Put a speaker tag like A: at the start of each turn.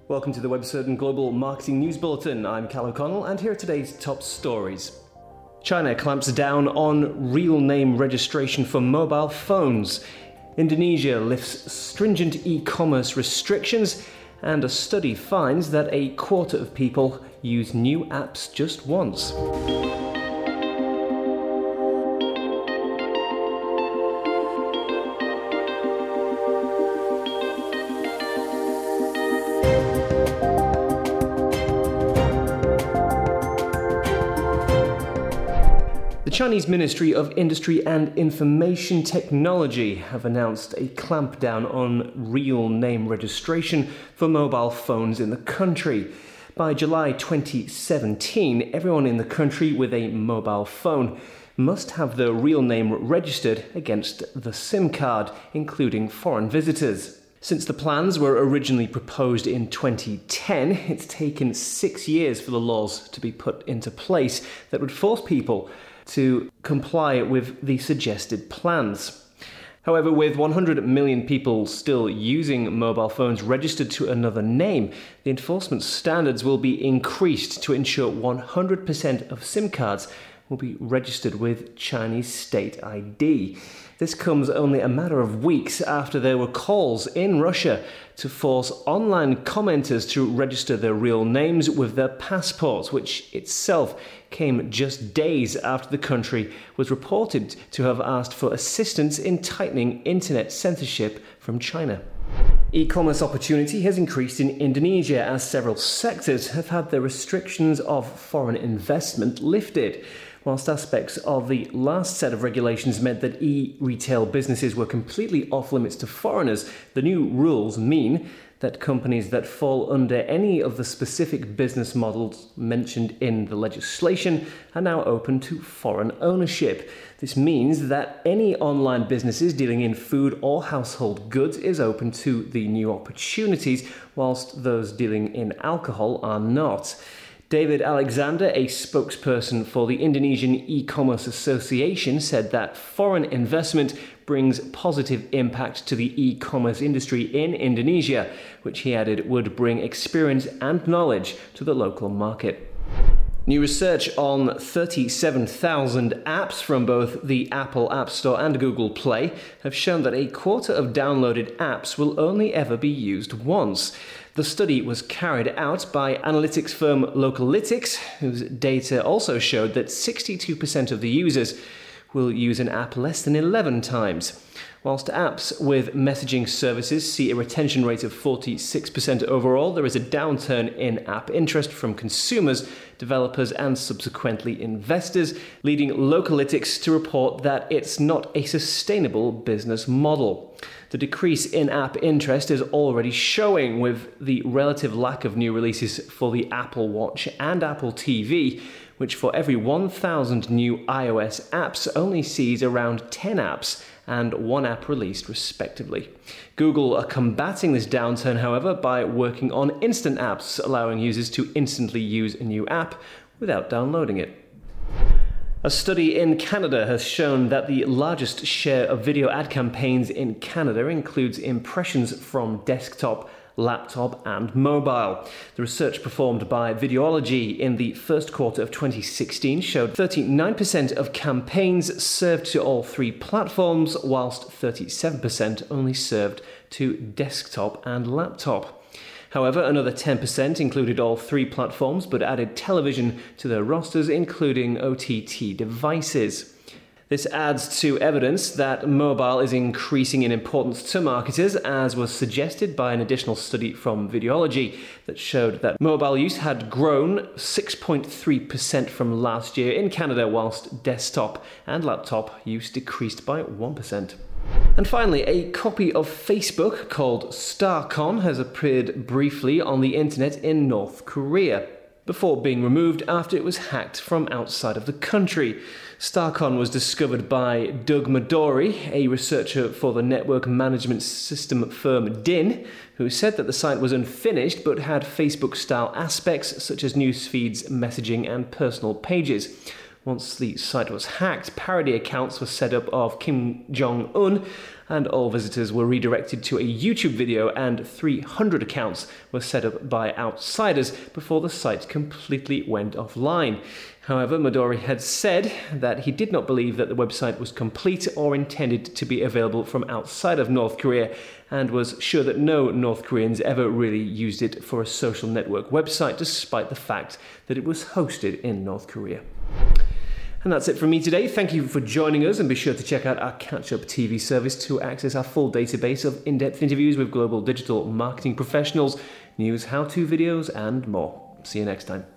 A: Welcome to the Webcertain Global Marketing News Bulletin. I'm Cal O'Connell, and here are today's top stories. China clamps down on real name registration for mobile phones. Indonesia lifts stringent e-commerce restrictions, and a study finds that a quarter of people use new apps just once. The Chinese Ministry of Industry and Information Technology have announced a clampdown on real name registration for mobile phones in the country. By July 2017, everyone in the country with a mobile phone must have their real name registered against the SIM card, including foreign visitors. Since the plans were originally proposed in 2010, it's taken 6 years for the laws to be put into place that would force people to comply with the suggested plans. However, with 100 million people still using mobile phones registered to another name, the enforcement standards will be increased to ensure 100% of SIM cards will be registered with Chinese state ID. This comes only a matter of weeks after there were calls in Russia to force online commenters to register their real names with their passports, which itself came just days after the country was reported to have asked for assistance in tightening internet censorship from China. E-commerce opportunity has increased in Indonesia as several sectors have had their restrictions of foreign investment lifted. Whilst aspects of the last set of regulations meant that e-retail businesses were completely off limits to foreigners, the new rules mean that companies that fall under any of the specific business models mentioned in the legislation are now open to foreign ownership. This means that any online businesses dealing in food or household goods is open to the new opportunities, whilst those dealing in alcohol are not. David Alexander, a spokesperson for the Indonesian E-Commerce Association, said that foreign investment brings positive impact to the e-commerce industry in Indonesia, which he added would bring experience and knowledge to the local market. New research on 37,000 apps from both the Apple App Store and Google Play have shown that a quarter of downloaded apps will only ever be used once. The study was carried out by analytics firm Localytics, whose data also showed that 62% of the users will use an app less than 11 times. Whilst apps with messaging services see a retention rate of 46% overall, there is a downturn in app interest from consumers, developers, and subsequently investors, leading Localytics to report that it's not a sustainable business model. The decrease in app interest is already showing with the relative lack of new releases for the Apple Watch and Apple TV, which for every 1,000 new iOS apps only sees around 10 apps and one app released respectively. Google are combating this downturn, however, by working on instant apps, allowing users to instantly use a new app without downloading it. A study in Canada has shown that the largest share of video ad campaigns in Canada includes impressions from desktop, laptop, and mobile. The research performed by Videology in the first quarter of 2016 showed 39% of campaigns served to all three platforms, whilst 37% only served to desktop and laptop. However, another 10% included all three platforms but added television to their rosters, including OTT devices. This adds to evidence that mobile is increasing in importance to marketers, as was suggested by an additional study from Videology that showed that mobile use had grown 6.3% from last year in Canada, whilst desktop and laptop use decreased by 1%. And finally, a copy of Facebook called StarCon has appeared briefly on the internet in North Korea, before being removed after it was hacked from outside of the country. StarCon was discovered by Doug Midori, a researcher for the network management system firm DIN, who said that the site was unfinished but had Facebook-style aspects such as news feeds, messaging, and personal pages. Once the site was hacked, parody accounts were set up of Kim Jong-un and all visitors were redirected to a YouTube video, and 300 accounts were set up by outsiders before the site completely went offline. However, Midori had said that he did not believe that the website was complete or intended to be available from outside of North Korea, and was sure that no North Koreans ever really used it for a social network website, despite the fact that it was hosted in North Korea. And that's it from me today. Thank you for joining us, and be sure to check out our Catch-Up TV service to access our full database of in-depth interviews with global digital marketing professionals, news, how-to videos, and more. See you next time.